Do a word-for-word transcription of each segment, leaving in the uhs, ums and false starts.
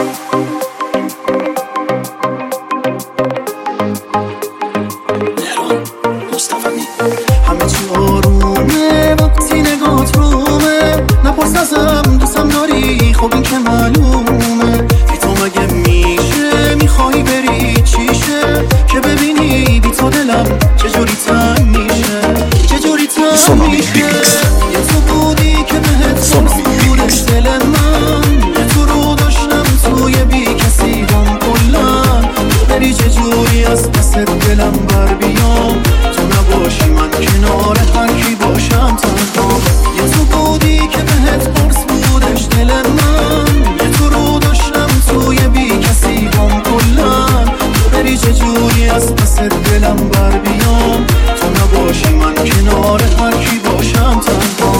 همه چی آرومه وقتی نگات رومه، نپرس ازم دوستم داری خب این که معلومه. بی تو مگه میشه میخوای بری چیشه که ببینی بی تو دلم چجوری تنگ میشه، چجوری تنگ میشه. یه تو بودی که بهت فرسودش دل من، یه تو رو داشتم توی بی کسی هم کلن. تو بری چجوری از دست دلم بر بیام، تو نباشی من کنار هر کی باشم تنها. یه تو بودی که بهت پرس بودش دل من، یه تو رو داشتم توی بی کسی هم کلن. تو بری چجوری از دست دلم بر بیام، تو نباشی من کنار هر کی باشم تنها.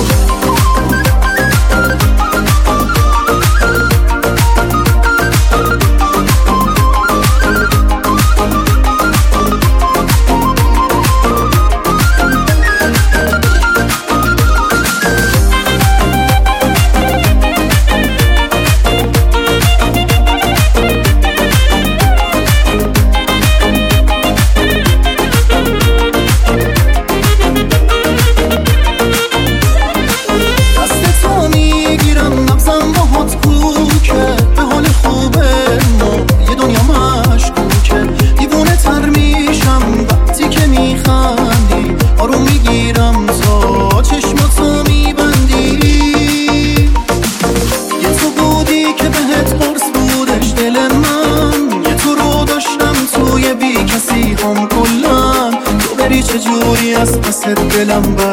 چجوری از پس دلم بر